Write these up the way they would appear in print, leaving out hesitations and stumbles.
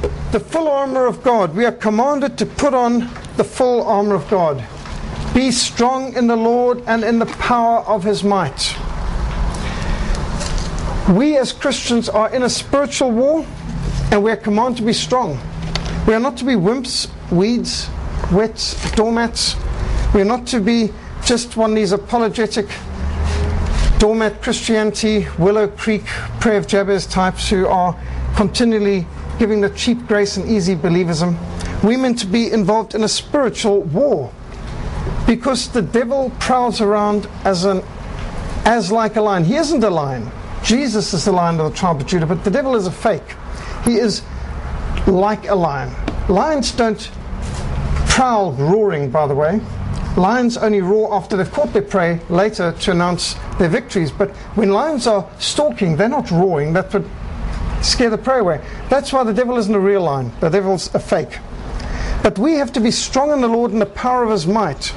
the full armor of God. We are commanded to put on the full armor of God. Be strong in the Lord and in the power of His might. We as Christians are in a spiritual war, and we are commanded to be strong. We are not to be wimps, weeds, wet doormats. We are not to be just one of these apologetic doormat Christianity, Willow Creek, Prayer of Jabez types who are continually giving the cheap grace and easy believism. We're meant to be involved in a spiritual war, because the devil prowls around as like a lion. He isn't a lion. Jesus is the lion of the tribe of Judah, but the devil is a fake. He is like a lion. Lions don't prowl roaring, by the way. Lions only roar after they've caught their prey later to announce their victories. But when lions are stalking, they're not roaring. That would scare the prey away. That's why the devil isn't a real lion. The devil's a fake. But we have to be strong in the Lord and the power of His might.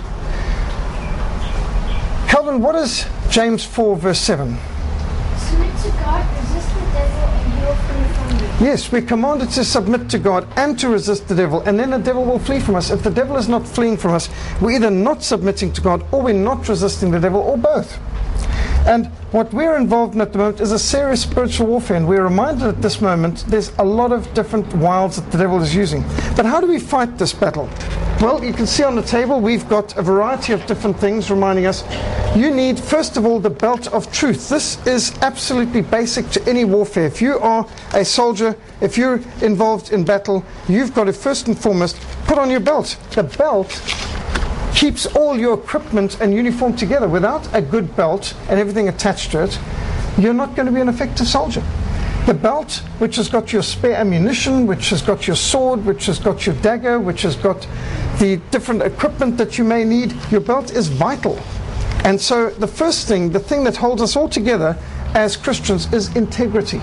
Calvin, what is James 4 verse 7? Submit to God, resist the devil, and He will flee from you. Yes, we're commanded to submit to God and to resist the devil, and then the devil will flee from us. If the devil is not fleeing from us, we're either not submitting to God, or we're not resisting the devil, or both. And what we're involved in at the moment is a serious spiritual warfare, and we're reminded at this moment there's a lot of different wiles that the devil is using. But how do we fight this battle? Well, you can see on the table we've got a variety of different things reminding us you need, first of all, the belt of truth. This is absolutely basic to any warfare. If you are a soldier, if you're involved in battle, you've got to first and foremost put on your belt. The belt keeps all your equipment and uniform together. Without a good belt and everything attached to it, you're not going to be an effective soldier. The belt, which has got your spare ammunition, which has got your sword, which has got your dagger, which has got the different equipment that you may need, your belt is vital. And so the first thing, the thing that holds us all together as Christians, is integrity.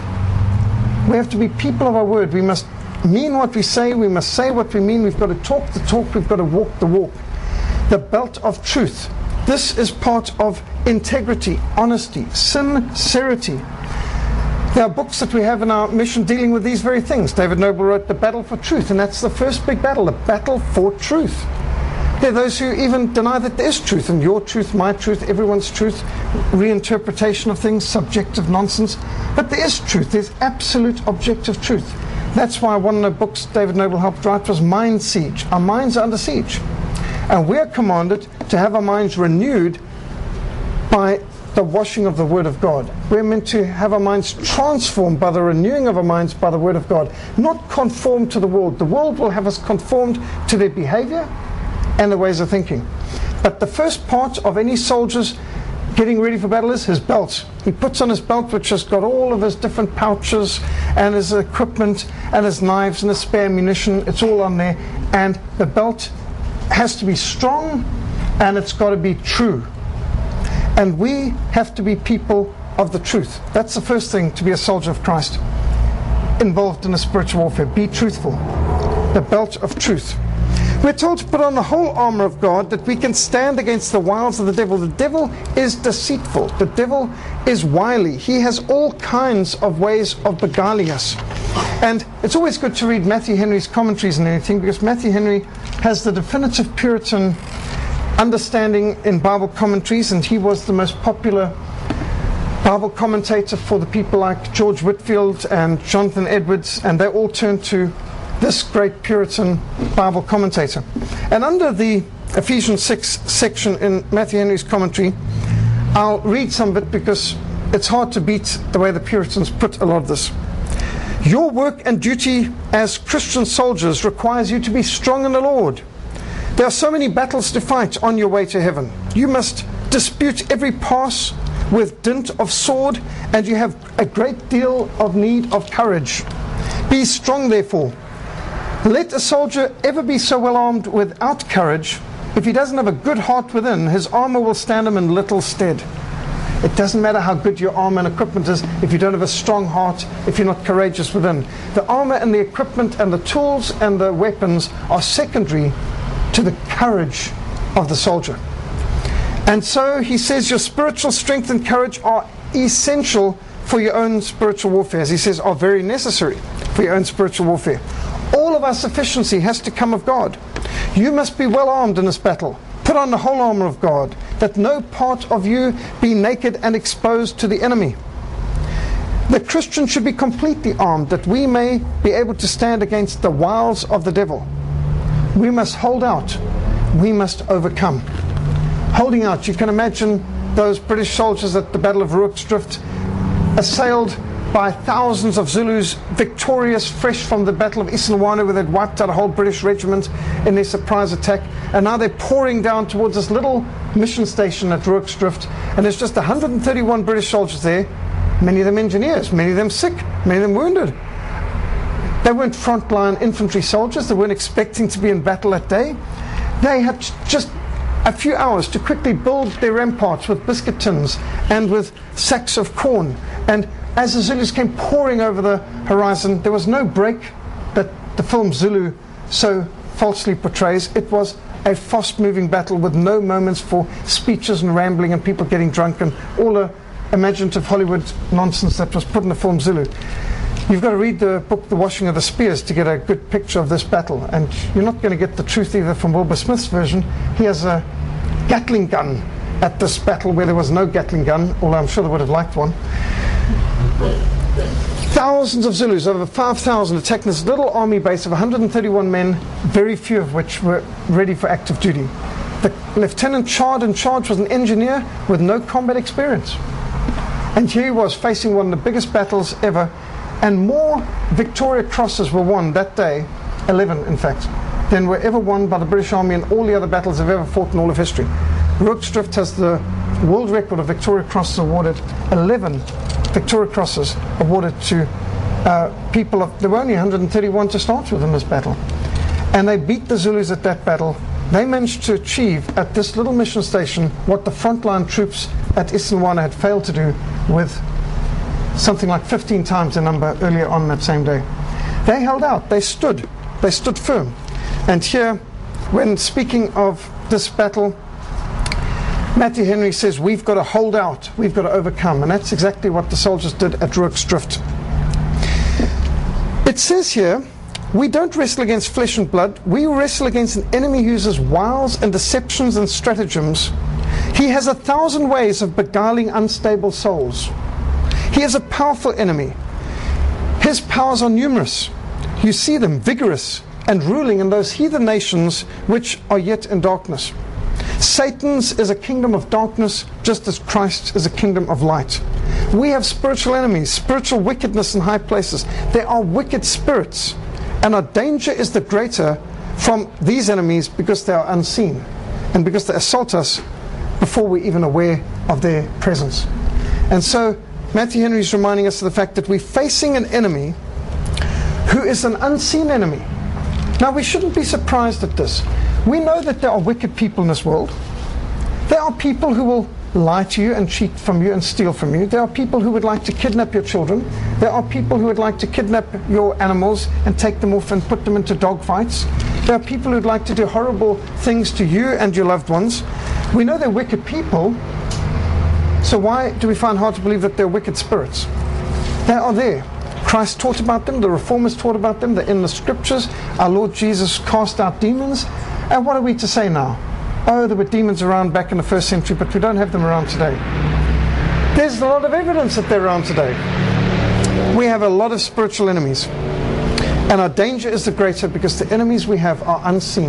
We have to be people of our word. We must mean what we say. We must say what we mean. We've got to talk the talk. We've got to walk the walk. The belt of truth. This is part of integrity, honesty, sincerity. There are books that we have in our mission dealing with these very things. David Noble wrote The Battle for Truth, and that's the first big battle, the battle for truth. There are those who even deny that there is truth, and your truth, my truth, everyone's truth, reinterpretation of things, subjective nonsense. But there is truth. There's absolute objective truth. That's why one of the books David Noble helped write was Mind Siege. Our minds are under siege. And we're commanded to have our minds renewed by the washing of the Word of God. We're meant to have our minds transformed by the renewing of our minds by the Word of God, not conformed to the world. The world will have us conformed to their behavior and their ways of thinking. But the first part of any soldier's getting ready for battle is his belt. He puts on his belt, which has got all of his different pouches and his equipment and his knives and his spare ammunition. It's all on there. And the belt has to be strong, and it's got to be true. And we have to be people of the truth. That's the first thing to be a soldier of Christ, involved in a spiritual warfare. Be truthful. The belt of truth. We're told to put on the whole armor of God that we can stand against the wiles of the devil. The devil is deceitful. The devil is wily. He has all kinds of ways of beguiling us. And it's always good to read Matthew Henry's commentaries and anything, because Matthew Henry has the definitive Puritan understanding in Bible commentaries, and he was the most popular Bible commentator for the people like George Whitefield and Jonathan Edwards, and they all turned to this great Puritan Bible commentator. And under the Ephesians 6 section in Matthew Henry's commentary, I'll read some of it because it's hard to beat the way the Puritans put a lot of this. Your work and duty as Christian soldiers requires you to be strong in the Lord. There are so many battles to fight on your way to heaven. You must dispute every pass with dint of sword, and you have a great deal of need of courage. Be strong, therefore. Let a soldier ever be so well armed without courage. If he doesn't have a good heart within, his armor will stand him in little stead. It doesn't matter how good your armor and equipment is if you don't have a strong heart, if you're not courageous within. The armor and the equipment and the tools and the weapons are secondary to the courage of the soldier. And so he says your spiritual strength and courage are essential for your own spiritual warfare. As he says, are very necessary for your own spiritual warfare. All of our sufficiency has to come of God. You must be well armed in this battle. Put on the whole armor of God, that no part of you be naked and exposed to the enemy. The Christian should be completely armed, that we may be able to stand against the wiles of the devil. We must hold out. We must overcome. Holding out, you can imagine those British soldiers at the Battle of Rooik's Drift, assailed by thousands of Zulus, victorious, fresh from the Battle of Isandlwana, where they'd wiped out a whole British regiment in their surprise attack. And now they're pouring down towards this little mission station at Rooik's Drift. And there's just 131 British soldiers there, many of them engineers, many of them sick, many of them wounded. They weren't frontline infantry soldiers. They weren't expecting to be in battle that day. They had just a few hours to quickly build their ramparts with biscuit tins and with sacks of corn. And as the Zulus came pouring over the horizon, there was no break that the film Zulu so falsely portrays. It was a fast-moving battle with no moments for speeches and rambling and people getting drunk and all the imaginative Hollywood nonsense that was put in the film Zulu. You've got to read the book The Washing of the Spears to get a good picture of this battle, and you're not going to get the truth either from Wilbur Smith's version. He has a Gatling gun at this battle where there was no Gatling gun, although I'm sure they would have liked one. Thousands of Zulus, over 5,000, attacked this little army base of 131 men, very few of which were ready for active duty. The Lieutenant in charge was an engineer with no combat experience. And here he was facing one of the biggest battles ever, and more Victoria Crosses were won that day, 11 in fact, than were ever won by the British Army in all the other battles they've ever fought in all of history. Rooik's Drift has the world record of Victoria Crosses awarded, 11 Victoria Crosses awarded to people of, there were only 131 to start with in this battle. And they beat the Zulus at that battle. They managed to achieve at this little mission station what the frontline troops at Isandlwana had failed to do with something like 15 times the number earlier on that same day. They held out, they stood firm. And here, when speaking of this battle, Matthew Henry says, we've got to hold out, we've got to overcome. And that's exactly what the soldiers did at Rooik's Drift. It says here, we don't wrestle against flesh and blood. We wrestle against an enemy who uses wiles and deceptions and stratagems. He has 1,000 ways of beguiling unstable souls. He is a powerful enemy. His powers are numerous. You see them vigorous and ruling in those heathen nations which are yet in darkness. Satan's is a kingdom of darkness, just as Christ is a kingdom of light. We have spiritual enemies, spiritual wickedness in high places. There are wicked spirits, and our danger is the greater from these enemies because they are unseen and because they assault us before we're even aware of their presence. And so Matthew Henry is reminding us of the fact that we're facing an enemy who is an unseen enemy. Now, we shouldn't be surprised at this. We know that there are wicked people in this world. There are people who will lie to you and cheat from you and steal from you. There are people who would like to kidnap your children. There are people who would like to kidnap your animals and take them off and put them into dog fights. There are people who would like to do horrible things to you and your loved ones. We know they're wicked people, so why do we find hard to believe that they're wicked spirits? They are there. Christ taught about them, the Reformers taught about them, they're in the Scriptures. Our Lord Jesus cast out demons. And what are we to say now? Oh, there were demons around back in the first century, but we don't have them around today. There's a lot of evidence that they're around today. We have a lot of spiritual enemies. And our danger is the greater because the enemies we have are unseen.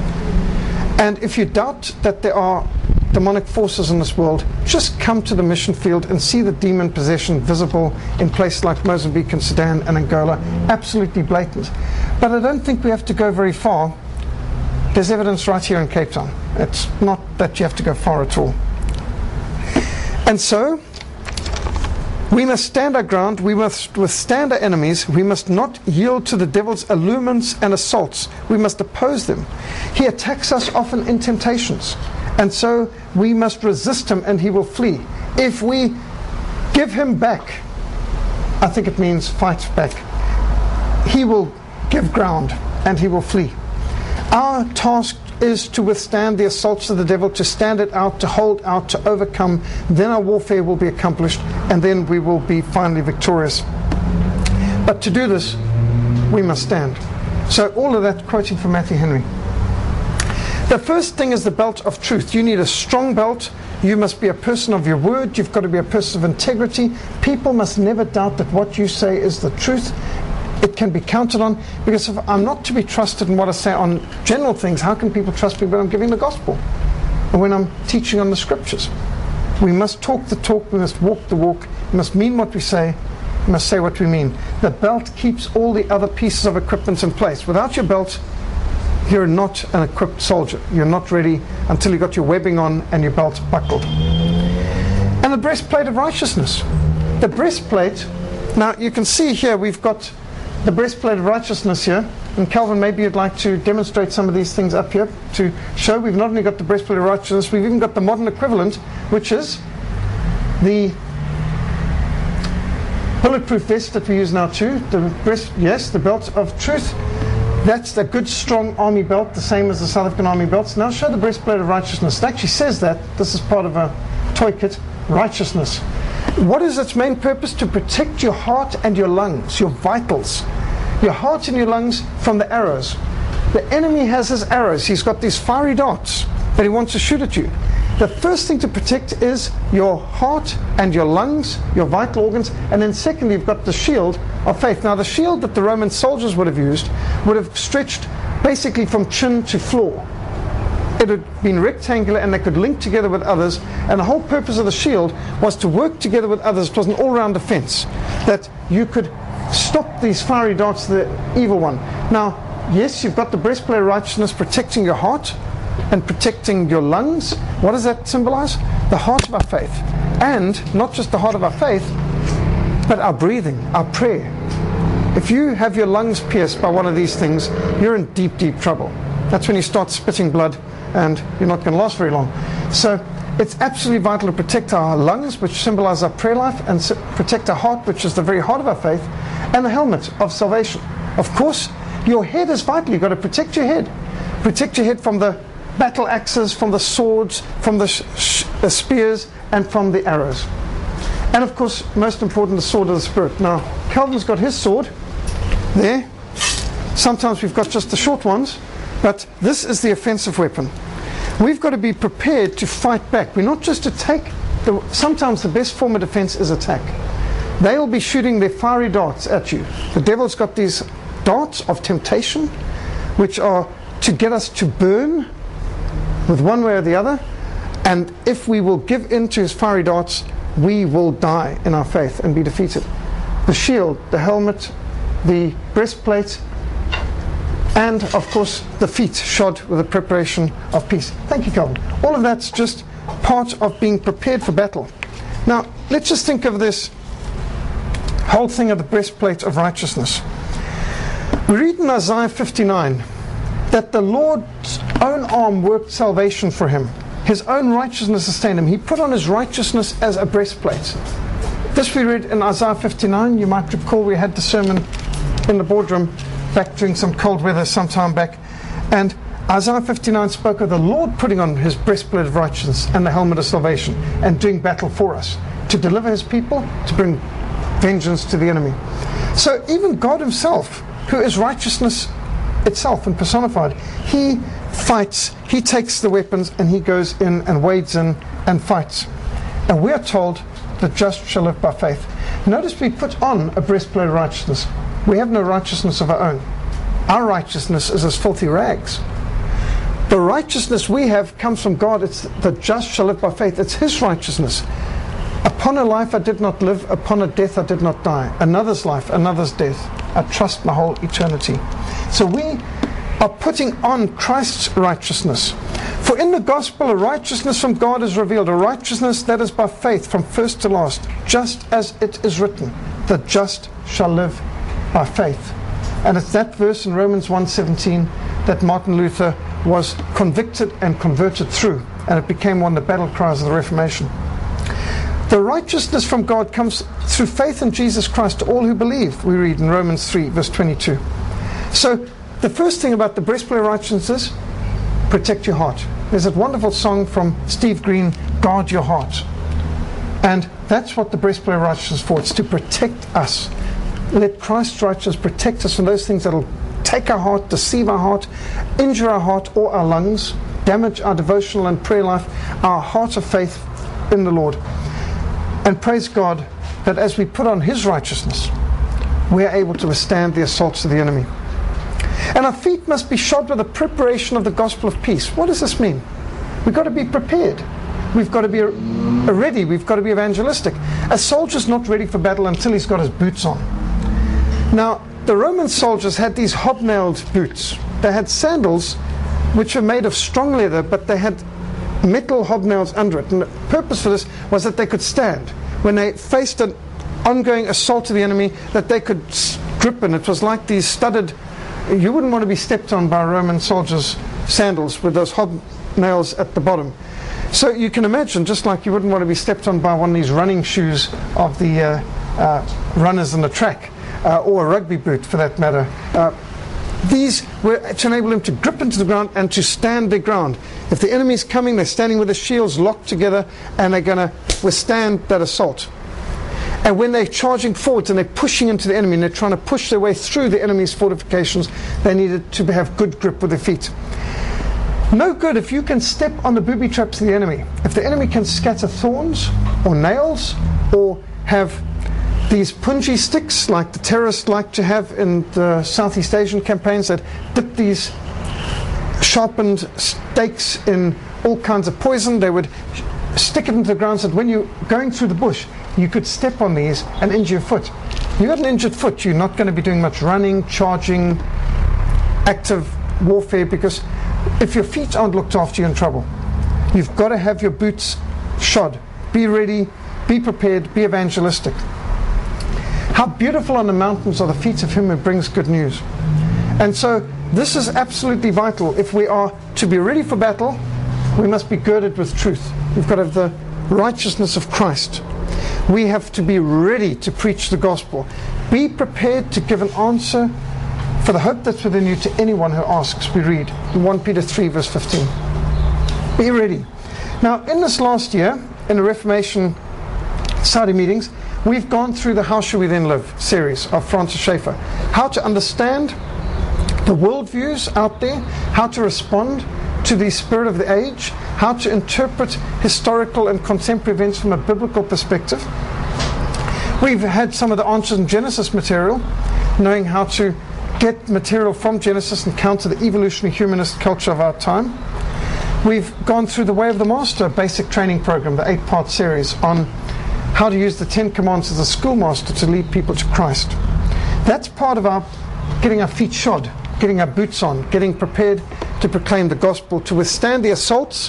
And if you doubt that there are demonic forces in this world, just come to the mission field and see the demon possession visible in places like Mozambique and Sudan and Angola. Absolutely blatant. But I don't think we have to go very far. There's evidence right here in Cape Town. It's not that you have to go far at all. And so, we must stand our ground, we must withstand our enemies, we must not yield to the devil's allurements and assaults, we must oppose them. He attacks us often in temptations, and so we must resist him and he will flee. If we give him back, I think it means fight back, he will give ground and he will flee. Our task is to withstand the assaults of the devil, to stand it out, to hold out, to overcome. Then our warfare will be accomplished, and then we will be finally victorious. But to do this, we must stand. So all of that quoting from Matthew Henry. The first thing is the belt of truth. You need a strong belt. You must be a person of your word. You've got to be a person of integrity. People must never doubt that what you say is the truth. It can be counted on, because if I'm not to be trusted in what I say on general things, how can people trust me when I'm giving the gospel or when I'm teaching on the scriptures? We must talk the talk. We must walk the walk. We must mean what we say. We must say what we mean. The belt keeps all the other pieces of equipment in place. Without your belt, you're not an equipped soldier. You're not ready until you've got your webbing on and your belt buckled. And the breastplate of righteousness. The breastplate, now you can see here we've got the breastplate of righteousness here. And Calvin, maybe you'd like to demonstrate some of these things up here to show we've not only got the breastplate of righteousness, we've even got the modern equivalent, which is the bulletproof vest that we use now too. The belt of truth. That's the good, strong army belt, the same as the South African Army belts. Now show the breastplate of righteousness. It actually says that. This is part of a toy kit. Righteousness. What is its main purpose? To protect your heart and your lungs, your vitals. Your heart and your lungs from the arrows. The enemy has his arrows. He's got these fiery darts that he wants to shoot at you. The first thing to protect is your heart and your lungs, your vital organs, and then secondly you've got the shield of faith. Now the shield that the Roman soldiers would have used would have stretched basically from chin to floor. It had been rectangular and they could link together with others, and the whole purpose of the shield was to work together with others. It was an all-round defense, that you could stop these fiery darts of the evil one. Now, yes, you've got the breastplate of righteousness protecting your heart and protecting your lungs. What does that symbolize? The heart of our faith. And not just the heart of our faith, but our breathing, our prayer. If you have your lungs pierced by one of these things, you're in deep, deep trouble. That's when you start spitting blood and you're not going to last very long. So it's absolutely vital to protect our lungs, which symbolize our prayer life, and protect our heart, which is the very heart of our faith, and the helmet of salvation. Of course, your head is vital. You've got to protect your head. Protect your head from the battle axes, from the swords, from the spears, and from the arrows. And of course, most important, the sword of the Spirit. Now, Calvin's got his sword there. Sometimes we've got just the short ones, but this is the offensive weapon. We've got to be prepared to fight back. We're not just to take. Sometimes the best form of defense is attack. They'll be shooting their fiery darts at you. The devil's got these darts of temptation, which are to get us to burn with one way or the other. And if we will give in to his fiery darts, we will die in our faith and be defeated. The shield, the helmet, the breastplate, and of course the feet shod with the preparation of peace. Thank you, Calvin. All of that's just part of being prepared for battle. Now, let's just think of this whole thing of the breastplate of righteousness. We read in Isaiah 59 that the Lord's own arm worked salvation for him. His own righteousness sustained him. He put on his righteousness as a breastplate. This we read in Isaiah 59. You might recall we had the sermon in the boardroom back during some cold weather some time back. And Isaiah 59 spoke of the Lord putting on his breastplate of righteousness and the helmet of salvation and doing battle for us, to deliver his people, to bring vengeance to the enemy. So even God himself, who is righteousness itself and personified, he fights, he takes the weapons and he goes in and wades in and fights. And we are told the just shall live by faith. Notice we put on a breastplate of righteousness. We have no righteousness of our own. Our righteousness is as filthy rags. The righteousness we have comes from God. It's the just shall live by faith. It's his righteousness. Upon a life I did not live, upon a death I did not die. Another's life, another's death. I trust my whole eternity. So we are putting on Christ's righteousness. For in the gospel a righteousness from God is revealed, a righteousness that is by faith from first to last, just as it is written, the just shall live by faith. And it's that verse in Romans 1:17 that Martin Luther was convicted and converted through, and it became one of the battle cries of the Reformation. The righteousness from God comes through faith in Jesus Christ to all who believe, we read in Romans 3 verse 22. So the first thing about the breastplate of righteousness is protect your heart. There's that wonderful song from Steve Green, Guard Your Heart. And that's what the breastplate of righteousness is for. It's to protect us. Let Christ's righteousness protect us from those things that will take our heart, deceive our heart, injure our heart or our lungs, damage our devotional and prayer life, our heart of faith in the Lord. And praise God that as we put on His righteousness, we are able to withstand the assaults of the enemy. And our feet must be shod with the preparation of the gospel of peace. What does this mean? We've got to be prepared. We've got to be ready. We've got to be evangelistic. A soldier's not ready for battle until he's got his boots on. Now, the Roman soldiers had these hobnailed boots. They had sandals which were made of strong leather, but they had metal hobnails under it. And the purpose for this was that they could stand. When they faced an ongoing assault of the enemy, that they could grip, and it was like these studded, you wouldn't want to be stepped on by Roman soldiers' sandals with those hobnails at the bottom. So you can imagine, just like you wouldn't want to be stepped on by one of these running shoes of the runners on the track, or a rugby boot for that matter. These were to enable them to grip into the ground and to stand their ground. If the enemy's coming, they're standing with their shields locked together, and they're going to withstand that assault. And when they're charging forwards and they're pushing into the enemy and they're trying to push their way through the enemy's fortifications, they needed to have good grip with their feet. No good if you can step on the booby traps of the enemy. If the enemy can scatter thorns or nails or have these punji sticks like the terrorists like to have in the Southeast Asian campaigns that dip these sharpened stakes in all kinds of poison, they would stick it into the ground so that when you're going through the bush, you could step on these and injure your foot. You've got an injured foot, you're not going to be doing much running, charging, active warfare, because if your feet aren't looked after, you're in trouble. You've got to have your boots shod. Be ready, be prepared, be evangelistic. How beautiful on the mountains are the feet of him who brings good news. And so this is absolutely vital. If we are to be ready for battle, we must be girded with truth. We've got to have the righteousness of Christ. We have to be ready to preach the gospel. Be prepared to give an answer for the hope that's within you to anyone who asks. We read in 1 Peter 3 verse 15. Be ready. Now, in this last year, in the Reformation Saudi meetings, we've gone through the How Shall We Then Live series of Francis Schaeffer. How to understand the worldviews out there, how to respond to the spirit of the age, how to interpret historical and contemporary events from a biblical perspective. We've had some of the Answers in Genesis material, knowing how to get material from Genesis and counter the evolutionary humanist culture of our time. We've gone through the Way of the Master basic training program, the 8-part series on how to use the 10 Commandments as a schoolmaster to lead people to Christ. That's part of our getting our feet shod, getting our boots on, getting prepared to proclaim the gospel, to withstand the assaults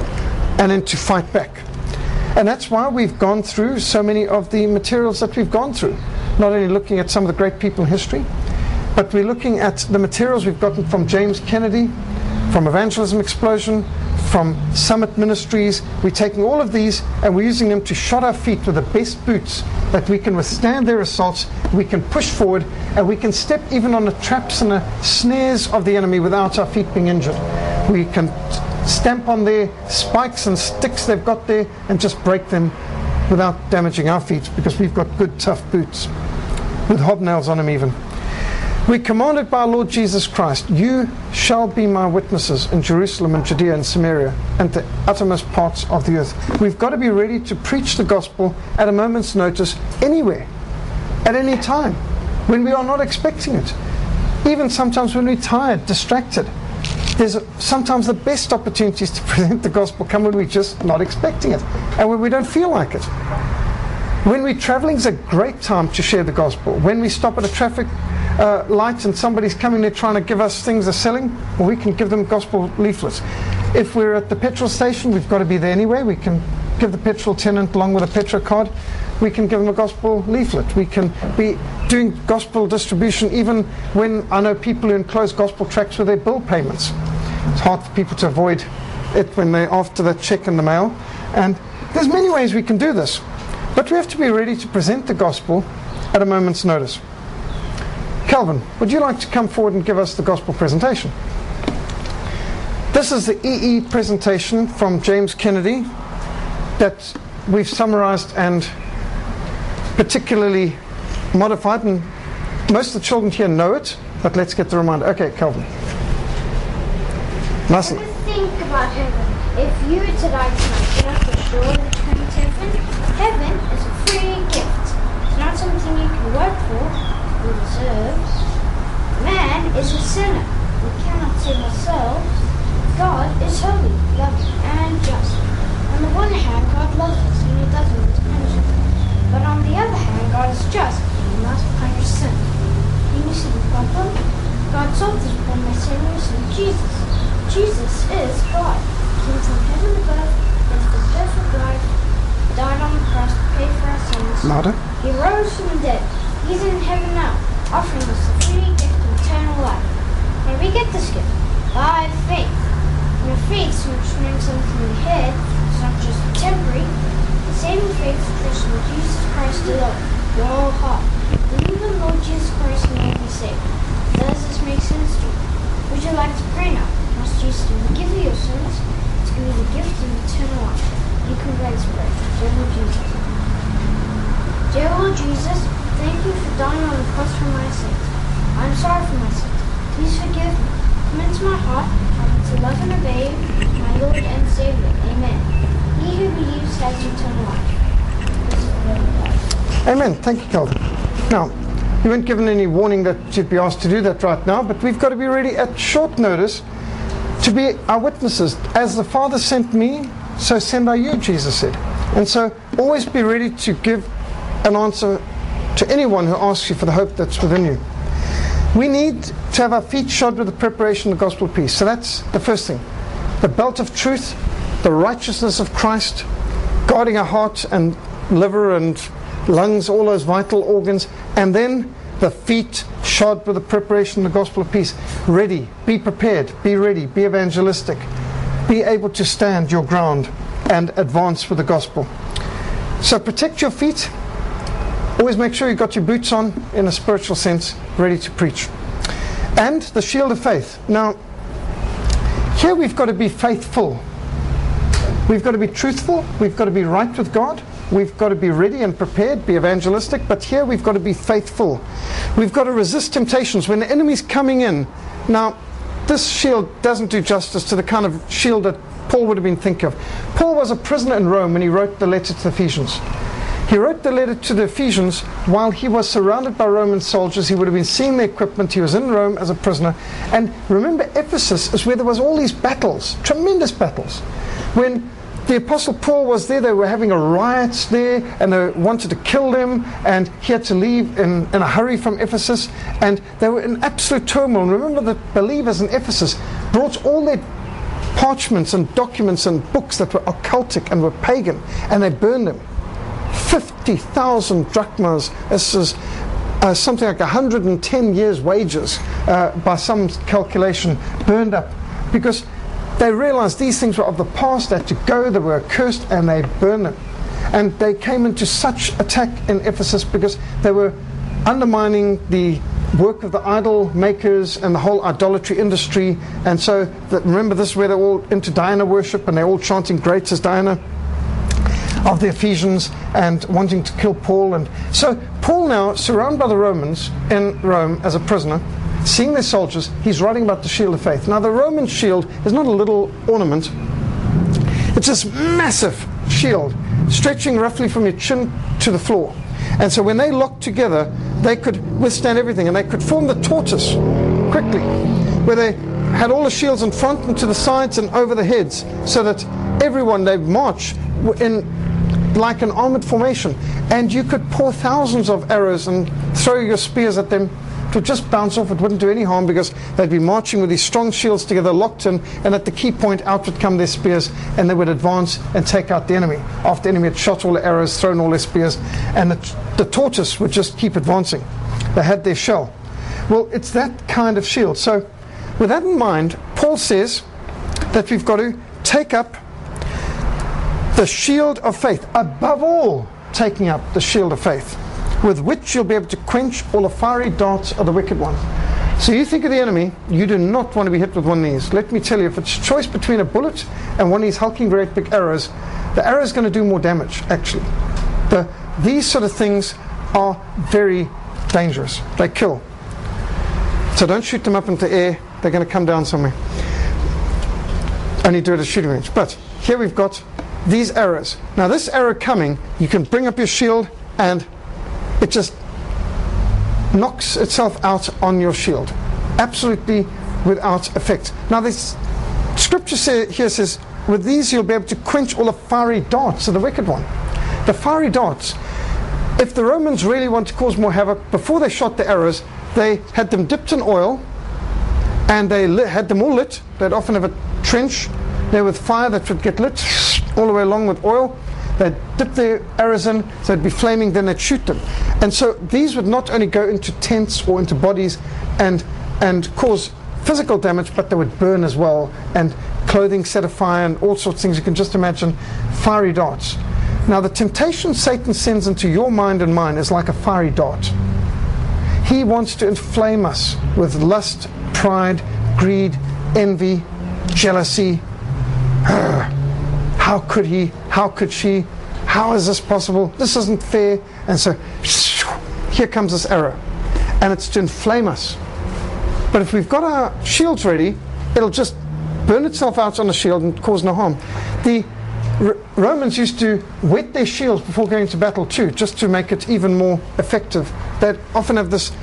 and then to fight back. And that's why we've gone through so many of the materials that we've gone through. Not only looking at some of the great people in history, but we're looking at the materials we've gotten from James Kennedy, from Evangelism Explosion, from Summit Ministries. We're taking all of these and we're using them to shod our feet with the best boots that we can withstand their assaults, we can push forward, and we can step even on the traps and the snares of the enemy without our feet being injured. We can stamp on their spikes and sticks they've got there and just break them without damaging our feet, because we've got good tough boots with hobnails on them even. We're commanded by our Lord Jesus Christ, you shall be my witnesses in Jerusalem and Judea and Samaria and the uttermost parts of the earth. We've got to be ready to preach the gospel at a moment's notice, anywhere, at any time, when we are not expecting it. Even sometimes when we're tired, distracted. There's sometimes the best opportunities to present the gospel come when we're just not expecting it and when we don't feel like it. When we're traveling is a great time to share the gospel. When we stop at a traffic light and somebody's coming there trying to give us things they're selling, well, we can give them gospel leaflets. If we're at the petrol station, we've got to be there anyway. We can give the petrol tenant along with a petrol card. We can give them a gospel leaflet. We can be doing gospel distribution even when I know people who enclose gospel tracts with their bill payments. It's hard for people to avoid it when they're after that check in the mail. And there's many ways we can do this. But we have to be ready to present the gospel at a moment's notice. Calvin, would you like to come forward and give us the gospel presentation? This is the EE presentation from James Kennedy that we've summarized and particularly modified, and most of the children here know it. But let's get the reminder. Okay, Calvin. Nice. What do you think about heaven? If you were to die tonight, you know for sure that you're going to heaven. Heaven is a free gift. It's not something you can work for or deserve. Man is a sinner. We cannot save ourselves. God is holy, loving, and just. On the one hand, God loves us and He doesn't want to punish us. But on the other hand, God is just and He must punish sin. Can you see the problem? God solved this problem by sending His Son Jesus. Jesus is God. He came from heaven above, lived the perfect life, died on the cross to pay for our sins. Louder. He rose from the dead. He's in heaven now, offering us the free gift of eternal life. And we get this gift by faith. And faith which brings something in the head, it's not just temporary. The saving faith is trust in Jesus Christ alone, your whole heart. Believe in Lord Jesus Christ and you will be saved. Does this make sense to you? Would you like to pray now? Ask Jesus to forgive you your sins, to give you the gift of eternal life. You can pray this prayer. Dear Lord Jesus. Dear Lord Jesus, thank you for dying on the cross for my sins. I'm sorry for my sins. Please forgive me. Come into my heart. To love and obey you, my Lord and Savior. Amen. He who believes has eternal life. This is the word of God. Amen. Thank you, Calvin. Now, you weren't given any warning that you'd be asked to do that right now, but we've got to be ready at short notice to be our witnesses. As the Father sent me, so send I you, Jesus said. And so always be ready to give an answer to anyone who asks you for the hope that's within you. We need to have our feet shod with the preparation of the gospel of peace. So that's the first thing. The belt of truth, the righteousness of Christ, guarding our heart and liver and lungs, all those vital organs, and then the feet shod with the preparation of the gospel of peace. Ready, be prepared, be ready, be evangelistic, be able to stand your ground and advance with the gospel. So protect your feet. Always make sure you've got your boots on in a spiritual sense, ready to preach. And the shield of faith. Now, here we've got to be faithful. We've got to be truthful. We've got to be right with God. We've got to be ready and prepared, be evangelistic. But here we've got to be faithful. We've got to resist temptations when the enemy's coming in. Now, this shield doesn't do justice to the kind of shield that Paul would have been thinking of. Paul was a prisoner in Rome when he wrote the letter to the Ephesians. He wrote the letter to the Ephesians while he was surrounded by Roman soldiers. He would have been seeing the equipment. He was in Rome as a prisoner. And remember, Ephesus is where there was all these battles, tremendous battles. When the Apostle Paul was there, they were having a riot there, and they wanted to kill them, and he had to leave in a hurry from Ephesus, and they were in absolute turmoil. And remember, the believers in Ephesus brought all their parchments and documents and books that were occultic and were pagan, and they burned them. 50,000 drachmas. This is something like 110 years' wages by some calculation, burned up because they realized these things were of the past. They had to go, they were accursed, and they burned them. And they came into such attack in Ephesus because they were undermining the work of the idol makers and the whole idolatry industry. And so, remember, this is where they're all into Diana worship, and they're all chanting "Great is Diana" of the Ephesians and wanting to kill Paul. And so Paul, now surrounded by the Romans in Rome as a prisoner, seeing their soldiers, he's writing about the shield of faith. Now the Roman shield is not a little ornament. It's this massive shield stretching roughly from your chin to the floor. And so when they locked together, they could withstand everything, and they could form the tortoise quickly, where they had all the shields in front and to the sides and over the heads, so that everyone, they'd march in like an armored formation, and you could pour thousands of arrows and throw your spears at them. It would just bounce off. It wouldn't do any harm because they'd be marching with these strong shields together, locked in, and at the key point out would come their spears, and they would advance and take out the enemy after the enemy had shot all the arrows, thrown all their spears, and the tortoise would just keep advancing. They had their shell. Well, it's that kind of shield. So with that in mind, Paul says that we've got to take up the shield of faith, above all taking up the shield of faith, with which you'll be able to quench all the fiery darts of the wicked one. So you think of the enemy, you do not want to be hit with one of these. Let me tell you, if it's a choice between a bullet and one of these hulking great big arrows, the arrow is going to do more damage, actually. These sort of things are very dangerous. They kill. So don't shoot them up into the air. They're going to come down somewhere. Only do it at shooting range. But here we've got these arrows. Now this arrow coming, you can bring up your shield and it just knocks itself out on your shield. Absolutely without effect. Now this scripture here says, with these you'll be able to quench all the fiery darts of the wicked one. The fiery darts, if the Romans really want to cause more havoc, before they shot the arrows, they had them dipped in oil and they had them all lit. They'd often have a trench there with fire that would get lit all the way along with oil. They'd dip their arrows in, so they'd be flaming, then they'd shoot them. And so these would not only go into tents or into bodies and cause physical damage, but they would burn as well, and clothing set afire and all sorts of things. You can just imagine fiery darts. Now the temptation Satan sends into your mind and mine is like a fiery dart. He wants to inflame us with lust, pride, greed, envy, jealousy. How could he? How could she? How is this possible? This isn't fair. And so here comes this arrow, and it's to inflame us. But if we've got our shields ready, it'll just burn itself out on the shield and cause no harm. The Romans used to wet their shields before going to battle too, just to make it even more effective. They'd often have this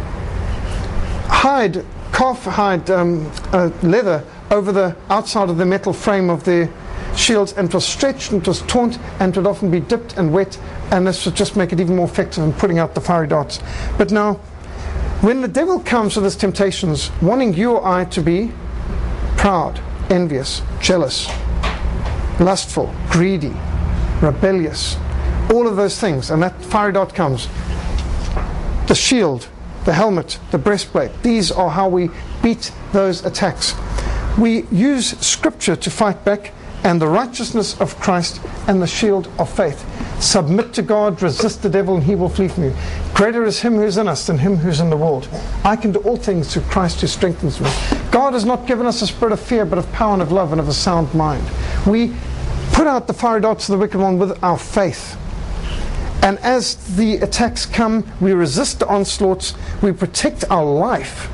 calf hide leather over the outside of the metal frame of their shields, and it was stretched and it was taunt, and it would often be dipped and wet, and this would just make it even more effective in putting out the fiery darts. But now, when the devil comes with his temptations, wanting you or I to be proud, envious, jealous, lustful, greedy, rebellious, all of those things, and that fiery dart comes, the shield, the helmet, the breastplate, these are how we beat those attacks. We use scripture to fight back, and the righteousness of Christ and the shield of faith. Submit to God, resist the devil, and he will flee from you. Greater is him who is in us than him who is in the world. I can do all things through Christ who strengthens me. God has not given us a spirit of fear, but of power and of love and of a sound mind. We put out the fiery darts of the wicked one with our faith. And as the attacks come, we resist the onslaughts. We protect our life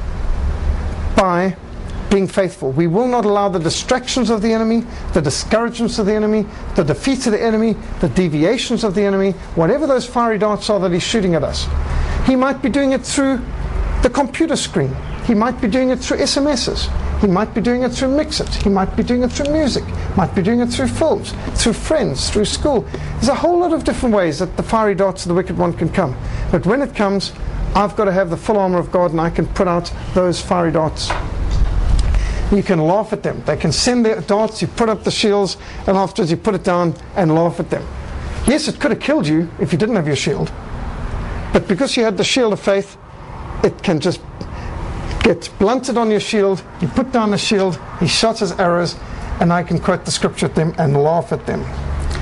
by being faithful. We will not allow the distractions of the enemy, the discouragements of the enemy, the defeats of the enemy, the deviations of the enemy, whatever those fiery darts are that he's shooting at us. He might be doing it through the computer screen. He might be doing it through SMSs. He might be doing it through Mixit. He might be doing it through music. Might be doing it through films, through friends, through school. There's a whole lot of different ways that the fiery darts of the wicked one can come. But when it comes, I've got to have the full armor of God, and I can put out those fiery darts. You can laugh at them. They can send their darts, you put up the shields, and afterwards you put it down and laugh at them. Yes, it could have killed you if you didn't have your shield. But because you had the shield of faith, it can just get blunted on your shield. You put down the shield, he shot his arrows, and I can quote the scripture at them and laugh at them.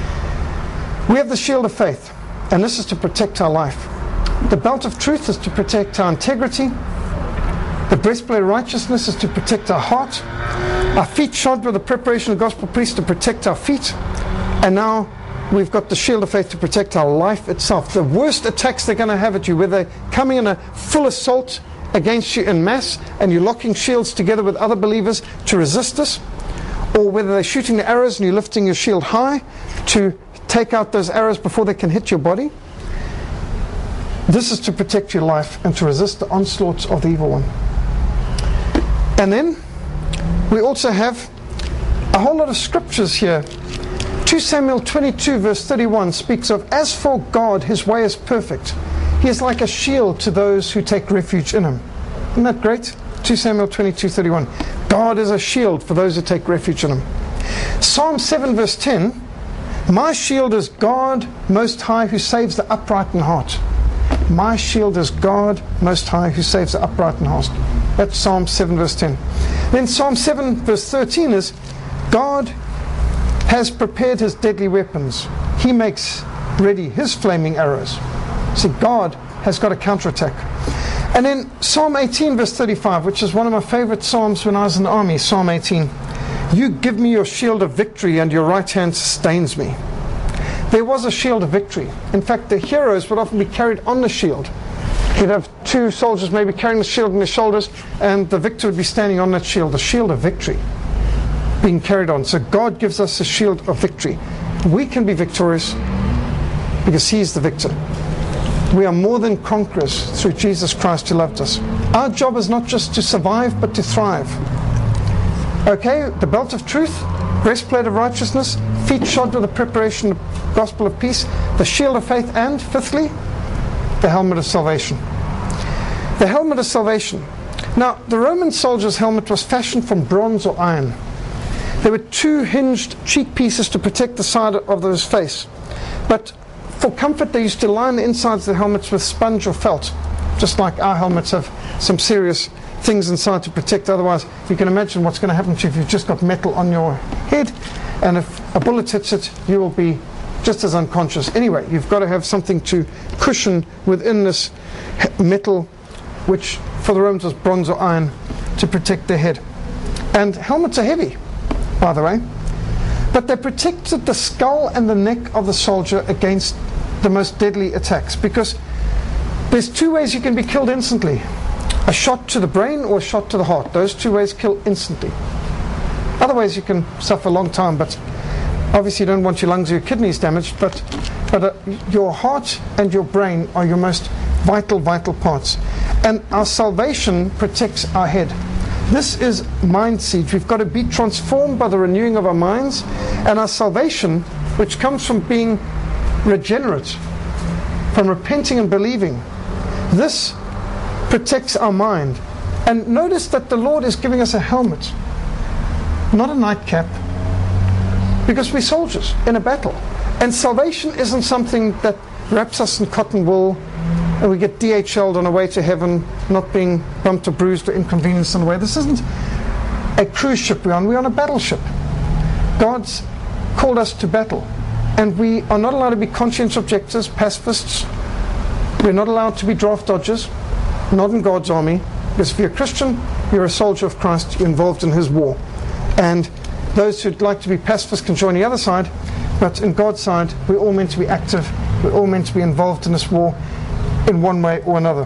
We have the shield of faith, and this is to protect our life. The belt of truth is to protect our integrity. The breastplate of righteousness is to protect our heart. Our feet shod with the preparation of the gospel preached to protect our feet. And now we've got the shield of faith to protect our life itself. The worst attacks they're going to have at you, whether they're coming in a full assault against you in mass and you're locking shields together with other believers to resist this, or whether they're shooting the arrows and you're lifting your shield high to take out those arrows before they can hit your body. This is to protect your life and to resist the onslaughts of the evil one. And then we also have a whole lot of scriptures here. 2 Samuel 22 verse 31 speaks of, as for God, his way is perfect. He is like a shield to those who take refuge in him. Isn't that great? 2 Samuel 22:31. God is a shield for those who take refuge in him. Psalm 7 verse 10. My shield is God Most High, who saves the upright in heart. My shield is God Most High, who saves the upright in heart. That's Psalm 7 verse 10. Then Psalm 7 verse 13 is, God has prepared his deadly weapons. He makes ready his flaming arrows. See, God has got a counterattack. And then Psalm 18 verse 35, which is one of my favorite psalms when I was in the army, Psalm 18. You give me your shield of victory, and your right hand sustains me. There was a shield of victory. In fact, the heroes would often be carried on the shield. You'd have two soldiers maybe carrying the shield on their shoulders, and the victor would be standing on that shield, the shield of victory, being carried on. So God gives us a shield of victory. We can be victorious because He is the victor. We are more than conquerors through Jesus Christ who loved us. Our job is not just to survive, but to thrive. Okay, the belt of truth, breastplate of righteousness, feet shod with the preparation of the gospel of peace, the shield of faith, and fifthly, the helmet of salvation. The helmet of salvation. Now, the Roman soldier's helmet was fashioned from bronze or iron. There were two hinged cheek pieces to protect the side of his face. But for comfort, they used to line the insides of the helmets with sponge or felt, just like our helmets have some serious things inside to protect. Otherwise, you can imagine what's going to happen to you if you've just got metal on your head, and if a bullet hits it, you will be just as unconscious. Anyway, you've got to have something to cushion within this metal, which for the Romans was bronze or iron, to protect their head. And helmets are heavy, by the way, but they protected the skull and the neck of the soldier against the most deadly attacks, because there's two ways you can be killed instantly: a shot to the brain or a shot to the heart. Those two ways kill instantly. Other ways you can suffer a long time, but obviously you don't want your lungs or your kidneys damaged, but your heart and your brain are your most vital parts. And our salvation protects our head. This is mind siege. We've got to be transformed by the renewing of our minds, and our salvation, which comes from being regenerate, from repenting and believing, this protects our mind. And notice that the Lord is giving us a helmet, not a nightcap, because we're soldiers in a battle. And salvation isn't something that wraps us in cotton wool and we get DHL'd on our way to heaven, not being bumped or bruised or inconvenienced on the way. This isn't a cruise ship we're on a battleship. God's called us to battle, and we are not allowed to be conscientious objectors, pacifists. We're not allowed to be draft dodgers, not in God's army, because if you're a Christian, you're a soldier of Christ, you're involved in His war. And those who'd like to be pacifists can join the other side, but in God's side, we're all meant to be active, we're all meant to be involved in this war in one way or another.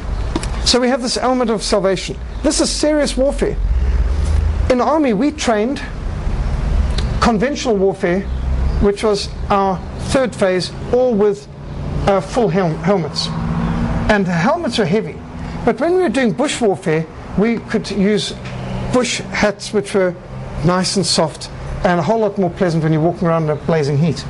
So we have this element of salvation. This is serious warfare. In the army, we trained conventional warfare, which was our third phase, all with full helmets. And the helmets are heavy. But when we were doing bush warfare, we could use bush hats, which were nice and soft and a whole lot more pleasant when you're walking around in the blazing heat.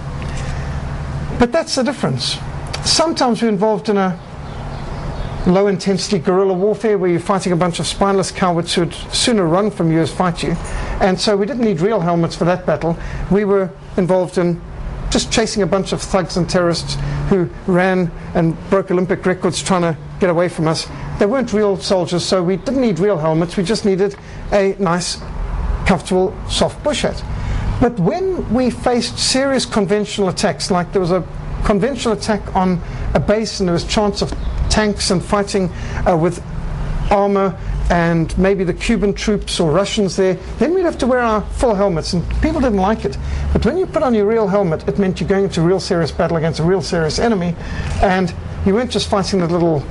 But that's the difference. Sometimes we're involved in a low-intensity guerrilla warfare where you're fighting a bunch of spineless cowards who would sooner run from you as fight you. And so we didn't need real helmets for that battle. We were involved in just chasing a bunch of thugs and terrorists who ran and broke Olympic records trying to get away from us. They weren't real soldiers, so we didn't need real helmets. We just needed a nice, comfortable, soft bush hat. But when we faced serious conventional attacks, like there was a conventional attack on a base and there was chance of tanks and fighting with armor and maybe the Cuban troops or Russians there, then we'd have to wear our full helmets, and people didn't like it. But when you put on your real helmet, it meant you're going into a real serious battle against a real serious enemy, and you weren't just fighting the little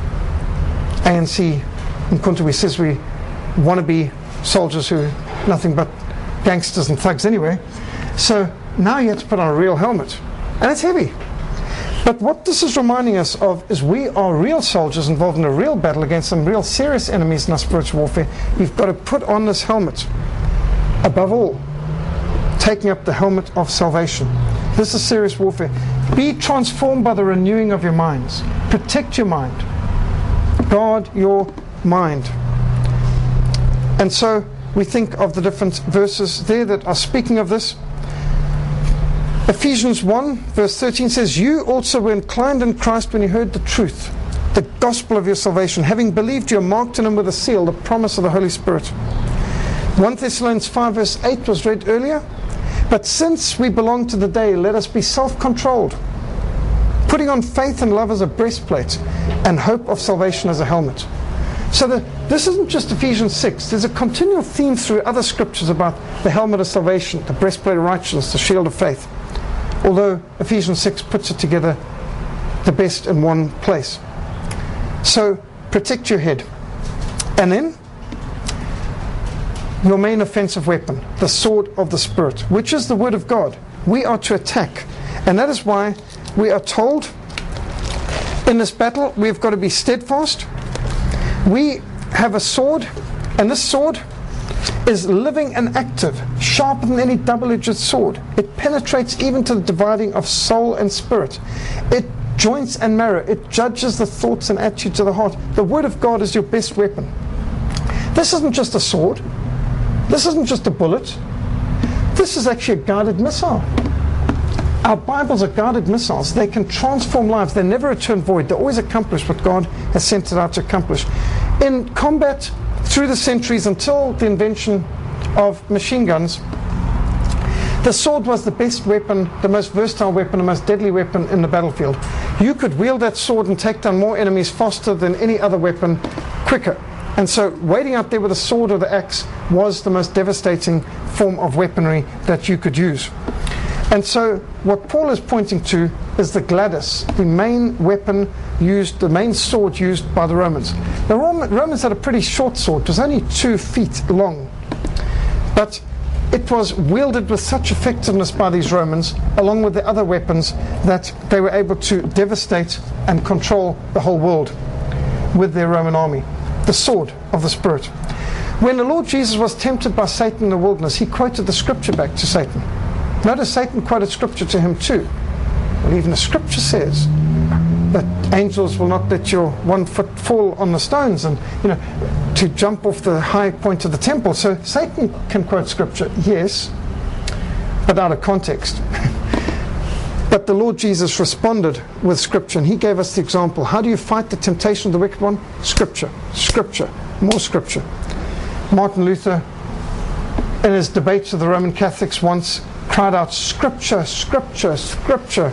ANC in Kuntuwi Sizwe wannabe soldiers who are nothing but gangsters and thugs anyway. So now you have to put on a real helmet, and it's heavy. But what this is reminding us of is we are real soldiers involved in a real battle against some real serious enemies in our spiritual warfare. You've got to put on this helmet. Above all, taking up the helmet of salvation. This is serious warfare. Be transformed by the renewing of your minds. Protect your mind. Guard your mind. And so we think of the different verses there that are speaking of this. Ephesians 1 verse 13 says, "You also were inclined in Christ when you heard the truth, the gospel of your salvation. Having believed, you are marked in Him with a seal, the promise of the Holy Spirit." 1 Thessalonians 5 verse 8 was read earlier. "But since we belong to the day, let us be self-controlled, putting on faith and love as a breastplate, and hope of salvation as a helmet." So this isn't just Ephesians 6. There's a continual theme through other scriptures about the helmet of salvation, the breastplate of righteousness, the shield of faith. Although Ephesians 6 puts it together the best in one place. So protect your head. And then, your main offensive weapon, the sword of the Spirit, which is the Word of God. We are to attack. And that is why we are told in this battle we've got to be steadfast. We have a sword, and this sword is living and active, sharper than any double-edged sword. It penetrates even to the dividing of soul and spirit. It joints and marrow. It judges the thoughts and attitudes of the heart. The Word of God is your best weapon. This isn't just a sword. This isn't just a bullet. This is actually a guided missile. Our Bibles are guided missiles. They can transform lives. They never return void. They always accomplish what God has sent it out to accomplish. In combat, through the centuries until the invention of machine guns, the sword was the best weapon, the most versatile weapon, the most deadly weapon in the battlefield. You could wield that sword and take down more enemies faster than any other weapon, quicker. And so waiting out there with a sword or the axe was the most devastating form of weaponry that you could use. And so what Paul is pointing to is the gladius, the main weapon used, the main sword used by the Romans. The Romans had a pretty short sword. It was only 2 feet long. But it was wielded with such effectiveness by these Romans, along with the other weapons, that they were able to devastate and control the whole world with their Roman army. The sword of the Spirit. When the Lord Jesus was tempted by Satan in the wilderness, he quoted the scripture back to Satan. Notice Satan quoted scripture to him too. Well, even the scripture says that angels will not let your 1 foot fall on the stones, and to jump off the high point of the temple. So Satan can quote scripture, yes, but out of context. But the Lord Jesus responded with scripture, and he gave us the example. How do you fight the temptation of the wicked one? Scripture, scripture, more scripture. Martin Luther, in his debates with the Roman Catholics once, cried out, "Scripture, scripture, scripture,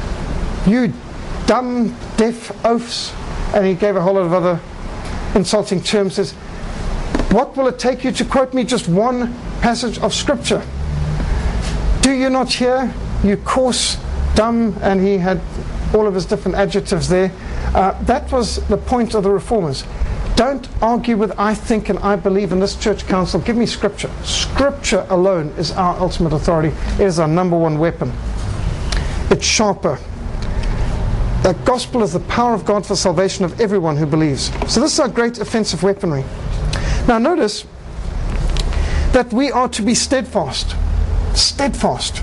you dumb, deaf oafs." And he gave a whole lot of other insulting terms. Says, "What will it take you to quote me just one passage of scripture? Do you not hear, you coarse, dumb," and he had all of his different adjectives there. That was the point of the reformers. Don't argue with "I think" and "I believe" in this church council. Give me scripture. Scripture alone is our ultimate authority. It is our number one weapon. It's sharper. The gospel is the power of God for salvation of everyone who believes. So this is our great offensive weaponry. Now notice that we are to be steadfast. Steadfast.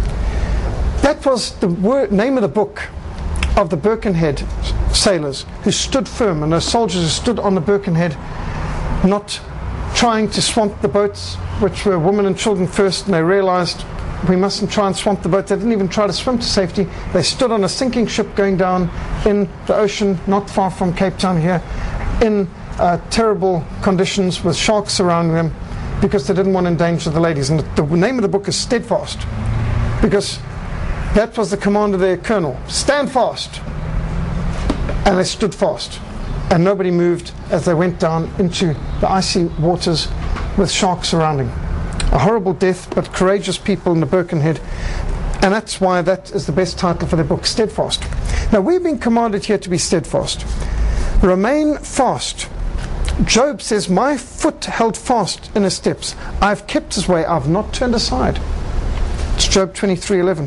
That was the name of the book of the Birkenhead sailors who stood firm, and those soldiers who stood on the Birkenhead, not trying to swamp the boats, which were women and children first, and they realized we mustn't try and swamp the boat. They didn't even try to swim to safety. They stood on a sinking ship going down in the ocean not far from Cape Town here, in terrible conditions with sharks surrounding them, because they didn't want to endanger the ladies. And the name of the book is Steadfast, because that was the command of their colonel. Stand fast. And they stood fast. And nobody moved as they went down into the icy waters with sharks surrounding. A horrible death, but courageous people in the Birkenhead. And that's why that is the best title for the book, Steadfast. Now we've been commanded here to be steadfast. Remain fast. Job says, "My foot held fast in his steps. I've kept his way. I've not turned aside." It's Job 23:11.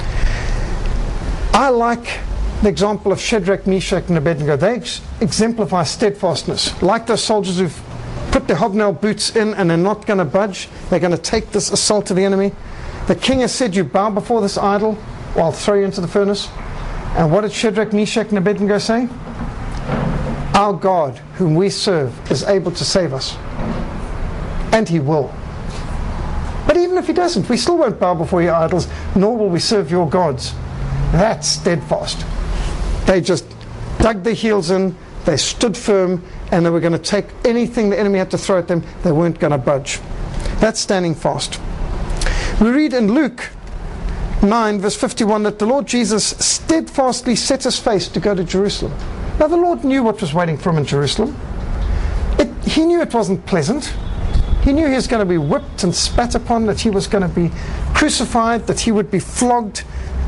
I like the example of Shadrach, Meshach, and Abednego. They exemplify steadfastness. Like those soldiers who've put their hobnail boots in and they're not going to budge. They're going to take this assault to the enemy. The king has said, "You bow before this idol, or I'll throw you into the furnace." And what did Shadrach, Meshach, and Abednego say? Our God, whom we serve, is able to save us. And he will. But even if he doesn't, we still won't bow before your idols, nor will we serve your gods. That's steadfast. They just dug their heels in, they stood firm, and they were going to take anything the enemy had to throw at them. They weren't going to budge. That's standing fast. We read in Luke 9 verse 51 that the Lord Jesus steadfastly set his face to go to Jerusalem. Now the Lord knew what was waiting for him in Jerusalem. He knew it wasn't pleasant. He knew he was going to be whipped and spat upon, that he was going to be crucified, that he would be flogged,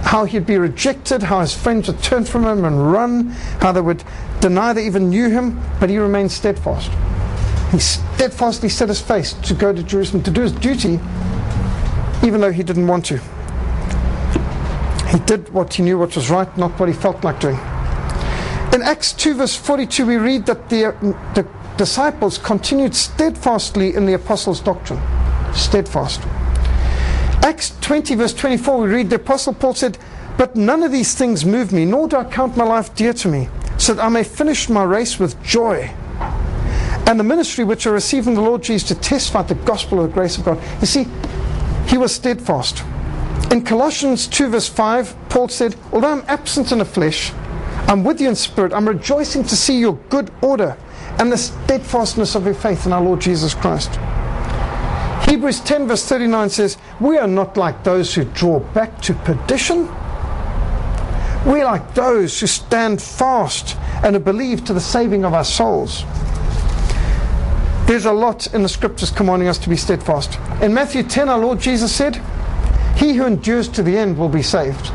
how he'd be rejected, how his friends would turn from him and run, how they would deny they even knew him, but he remained steadfast. He steadfastly set his face to go to Jerusalem to do his duty, even though he didn't want to. He did what he knew what was right, not what he felt like doing. In Acts 2 verse 42 we read that the disciples continued steadfastly in the apostles' doctrine. Steadfast. Acts 20 verse 24 we read the apostle Paul said, "But none of these things move me, nor do I count my life dear to me, so that I may finish my race with joy, and the ministry which I receive from the Lord Jesus to testify the gospel of the grace of God." You see, he was steadfast. In Colossians 2 verse 5, Paul said, "Although I'm absent in the flesh, I'm with you in spirit. I'm rejoicing to see your good order and the steadfastness of your faith in our Lord Jesus Christ." Hebrews 10 verse 39 says, "We are not like those who draw back to perdition. We are like those who stand fast and who believe to the saving of our souls." There's a lot in the scriptures commanding us to be steadfast. In Matthew 10, our Lord Jesus said, "He who endures to the end will be saved."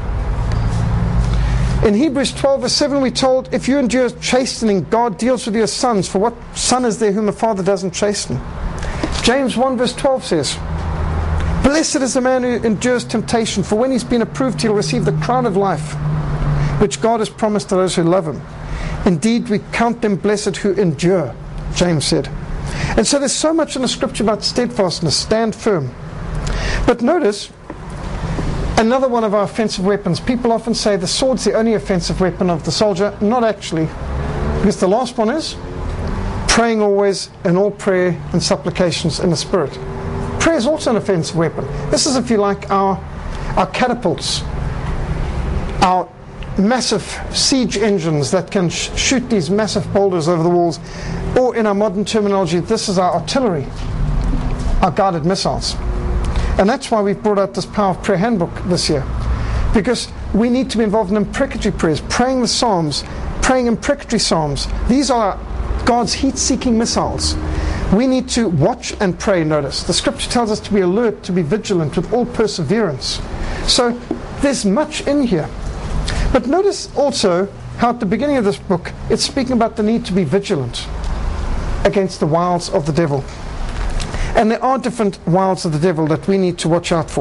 In Hebrews 12 verse 7 we're told, "If you endure chastening, God deals with your sons, for what son is there whom a father doesn't chasten?" James 1 verse 12 says, "Blessed is the man who endures temptation, for when he's been approved he'll receive the crown of life, which God has promised to those who love him. Indeed, we count them blessed who endure," James said. And so there's so much in the scripture about steadfastness, stand firm. But notice, another one of our offensive weapons. People often say the sword's the only offensive weapon of the soldier. Not actually. Because the last one is praying always in all prayer and supplications in the Spirit. Prayer is also an offensive weapon. This is, if you like, our catapults, our massive siege engines that can shoot these massive boulders over the walls. Or in our modern terminology, this is our artillery, our guided missiles. And that's why we've brought out this Power of Prayer handbook this year. Because we need to be involved in imprecatory prayers, praying the Psalms, praying imprecatory Psalms. These are God's heat-seeking missiles. We need to watch and pray, notice. The scripture tells us to be alert, to be vigilant with all perseverance. So there's much in here. But notice also how at the beginning of this book, it's speaking about the need to be vigilant against the wiles of the devil. And there are different wiles of the devil that we need to watch out for.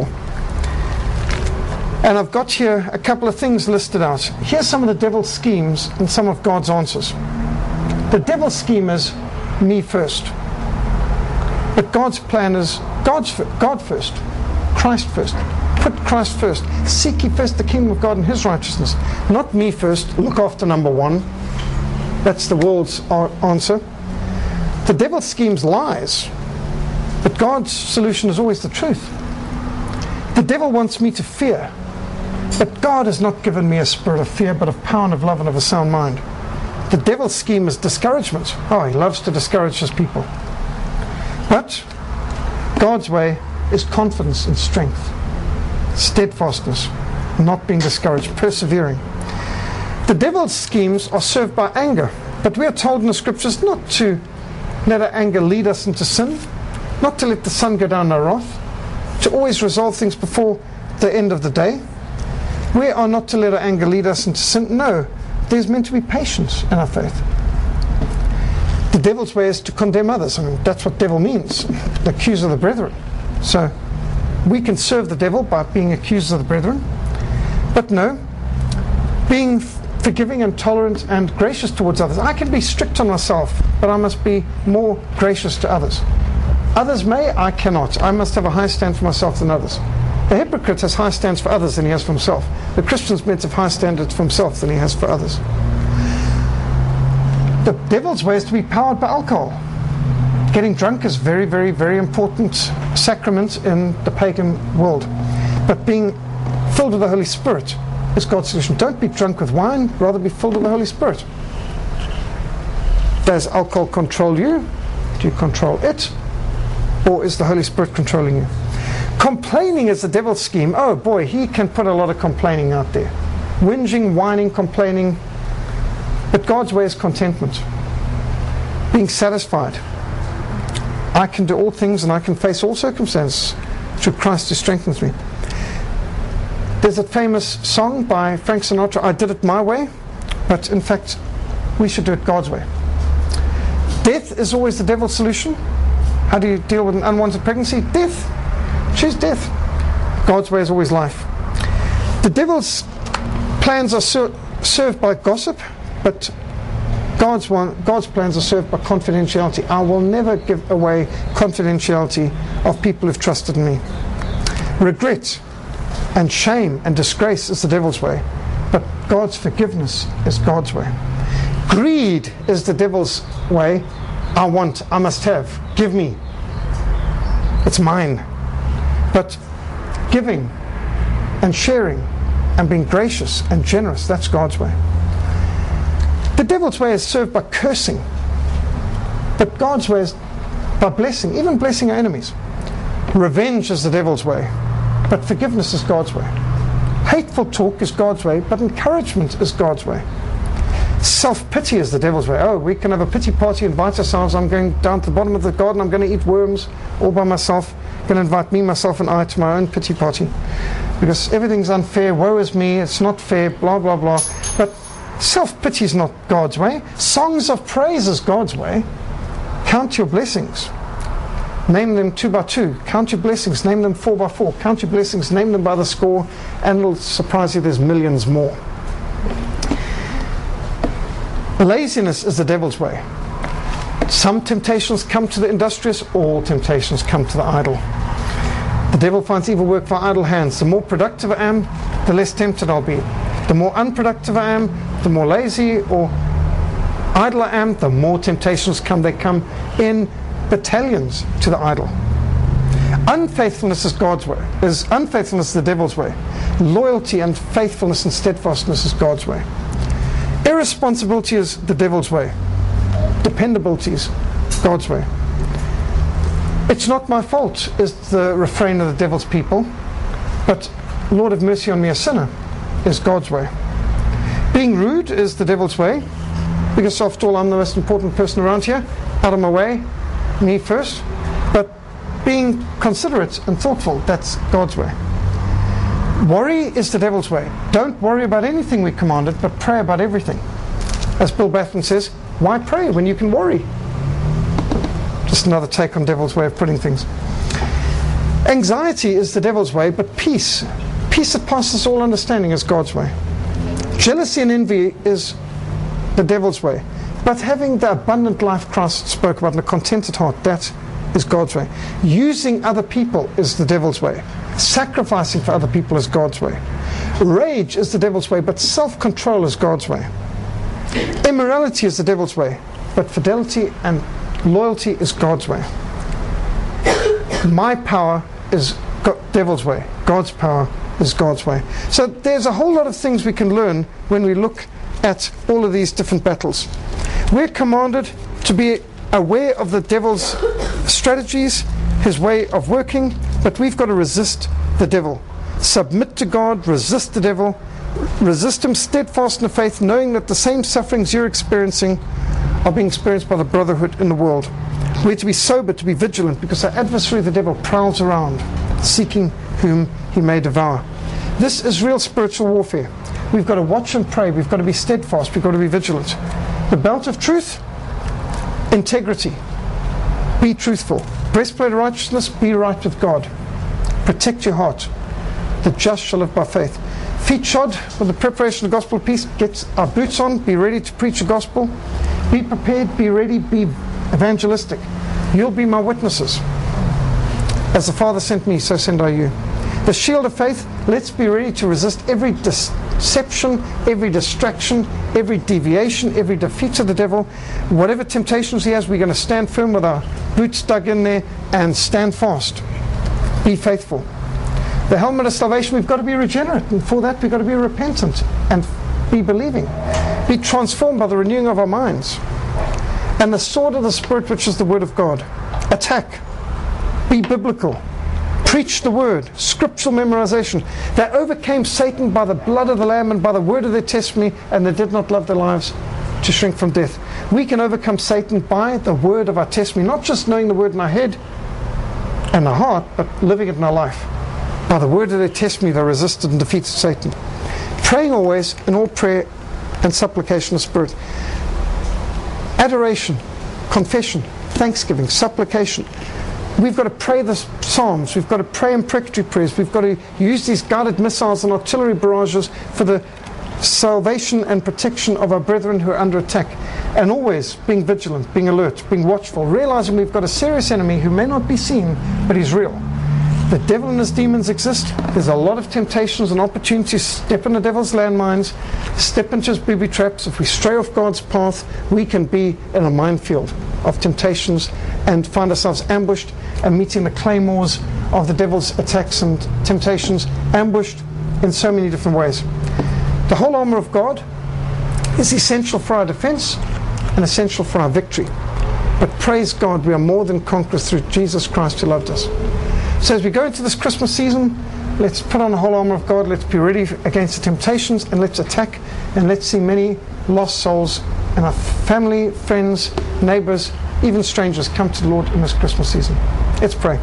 And I've got here a couple of things listed out. Here's some of the devil's schemes and some of God's answers. The devil's scheme is me first. But God's plan is God first, Christ first. Put Christ first. Seek ye first the kingdom of God and his righteousness. Not me first, look after number one. That's the world's answer. The devil's scheme's lies. But God's solution is always the truth. The devil wants me to fear. But God has not given me a spirit of fear, but of power and of love and of a sound mind. The devil's scheme is discouragement. Oh, he loves to discourage his people. But God's way is confidence and strength, steadfastness, not being discouraged, persevering. The devil's schemes are served by anger, but we are told in the scriptures not to let our anger lead us into sin, not to let the sun go down in our wrath, to always resolve things before the end of the day. We are not to let our anger lead us into sin. No, there's meant to be patience in our faith. The devil's way is to condemn others. I mean, that's what devil means, the accuser of the brethren. So we can serve the devil by being accusers of the brethren. But no, being forgiving and tolerant and gracious towards others. I can be strict on myself, but I must be more gracious to others. Others may, I cannot. I must have a higher stand for myself than others. The hypocrite has higher stands for others than he has for himself. The Christian's meant to have higher standards for himself than he has for others. The devil's way is to be powered by alcohol. Getting drunk is very, very, very important sacrament in the pagan world. But being filled with the Holy Spirit is God's solution. Don't be drunk with wine, rather be filled with the Holy Spirit. Does alcohol control you? Do you control it? Or is the Holy Spirit controlling you? Complaining is the devil's scheme. Oh boy, he can put a lot of complaining out there. Whinging, whining, complaining. But God's way is contentment. Being satisfied. I can do all things and I can face all circumstances through Christ who strengthens me. There's a famous song by Frank Sinatra, I did it my way, but in fact, we should do it God's way. Death is always the devil's solution. How do you deal with an unwanted pregnancy? Death. Choose death. God's way is always life. The devil's plans are served by gossip, but God's plans are served by confidentiality. I will never give away confidentiality of people who've trusted in me. Regret and shame and disgrace is the devil's way, but God's forgiveness is God's way. Greed is the devil's way. I want, I must have, give me. It's mine. But giving and sharing and being gracious and generous, that's God's way. The devil's way is served by cursing, but God's way is by blessing, even blessing our enemies. Revenge is the devil's way, but forgiveness is God's way. Hateful talk is God's way, but encouragement is God's way. Self-pity is the devil's way. Oh, we can have a pity party, invite ourselves. I'm going down to the bottom of the garden, I'm going to eat worms all by myself. I'm going to invite me, myself and I to my own pity party. Because everything's unfair, woe is me, it's not fair, blah, blah, blah. But self-pity is not God's way. Songs of praise is God's way. Count your blessings. Name them 2 by 2. Count your blessings. Name them 4 by 4. Count your blessings. Name them by the score. And it'll surprise you, there's millions more. Laziness is the devil's way. Some temptations come to the industrious. All temptations come to the idle. The devil finds evil work for idle hands. The more productive I am, the less tempted I'll be. The more unproductive I am, the more lazy or idle I am, the more temptations come. They come in battalions to the idol. Unfaithfulness is God's way. Unfaithfulness is the devil's way. Loyalty and faithfulness and steadfastness is God's way. Irresponsibility is the devil's way. Dependability is God's way. It's not my fault is the refrain of the devil's people, but Lord have mercy on me a sinner is God's way. Being rude is the devil's way, because after all I'm the most important person around here, out of my way, me first. But being considerate and thoughtful, that's God's way. Worry is the devil's way. Don't worry about anything we commanded, but pray about everything. As Bill Baffin says, why pray when you can worry? Just another take on devil's way of putting things. Anxiety is the devil's way, but peace that passes all understanding is God's way. Jealousy and envy is the devil's way, but having the abundant life Christ spoke about and a contented heart, that is God's way. Using other people is the devil's way. Sacrificing for other people is God's way. Rage is the devil's way, but self-control is God's way. Immorality is the devil's way, but fidelity and loyalty is God's way. My power is devil's way. God's power is God's way. So there's a whole lot of things we can learn when we look at all of these different battles. We're commanded to be aware of the devil's strategies, his way of working, but we've got to resist the devil. Submit to God, resist the devil, resist him steadfast in the faith, knowing that the same sufferings you're experiencing are being experienced by the brotherhood in the world. We're to be sober, to be vigilant, because our adversary, the devil, prowls around, seeking whom he may devour. This is real spiritual warfare. We've got to watch and pray. We've got to be steadfast. We've got to be vigilant. The belt of truth, integrity. Be truthful. Breastplate of righteousness, be right with God. Protect your heart. The just shall live by faith. Feet shod with the preparation of the gospel of peace. Get our boots on. Be ready to preach the gospel. Be prepared. Be ready. Be evangelistic. You'll be my witnesses. As the Father sent me, so send I you. The shield of faith. Let's be ready to resist every deception, every distraction, every deviation, every defeat of the devil. Whatever temptations he has, we're going to stand firm with our boots dug in there and stand fast. Be faithful. The helmet of salvation, we've got to be regenerate, and for that we've got to be repentant and be believing. Be transformed by the renewing of our minds. And the sword of the Spirit, which is the Word of God. Attack. Be biblical. Preach the Word. Scriptural memorization. They overcame Satan by the blood of the Lamb and by the word of their testimony, and they did not love their lives to shrink from death. We can overcome Satan by the word of our testimony, not just knowing the word in our head and our heart, but living it in our life. By the word of their testimony they resisted and defeated Satan. Praying always in all prayer and supplication of spirit. Adoration, confession, thanksgiving, supplication. We've got to pray the Psalms. We've got to pray imprecatory prayers. We've got to use these guided missiles and artillery barrages for the salvation and protection of our brethren who are under attack. And always being vigilant, being alert, being watchful, realizing we've got a serious enemy who may not be seen, but he's real. The devil and his demons exist. There's a lot of temptations and opportunities. Step in the devil's landmines, step into his booby traps. If we stray off God's path, we can be in a minefield of temptations and find ourselves ambushed and meeting the claymores of the devil's attacks and temptations, ambushed in so many different ways. The whole armor of God is essential for our defense and essential for our victory. But praise God, we are more than conquerors through Jesus Christ who loved us. So as we go into this Christmas season, let's put on the whole armor of God. Let's be ready against the temptations, and let's attack, and let's see many lost souls and our family, friends, neighbors, even strangers come to the Lord in this Christmas season. Let's pray.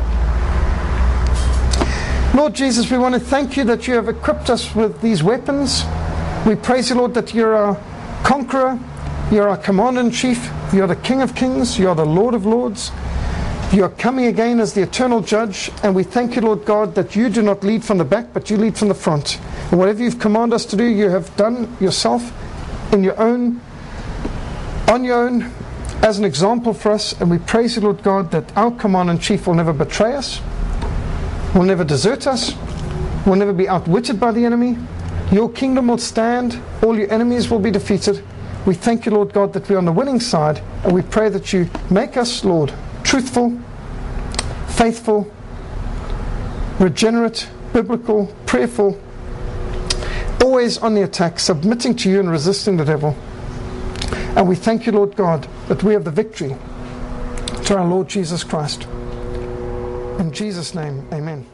Lord Jesus, we want to thank you that you have equipped us with these weapons. We praise you, Lord, that you're our conqueror, you're our commander-in-chief, you're the King of Kings, you're the Lord of Lords. You are coming again as the eternal judge, and we thank you, Lord God, that you do not lead from the back, but you lead from the front. And whatever you've commanded us to do, you have done yourself on your own, as an example for us. And we praise you, Lord God, that our commander-in-chief will never betray us, will never desert us, will never be outwitted by the enemy. Your kingdom will stand, all your enemies will be defeated. We thank you, Lord God, that we're on the winning side, and we pray that you make us, Lord, truthful, faithful, regenerate, biblical, prayerful, always on the attack, submitting to you and resisting the devil. And we thank you, Lord God, that we have the victory through our Lord Jesus Christ. In Jesus' name, amen.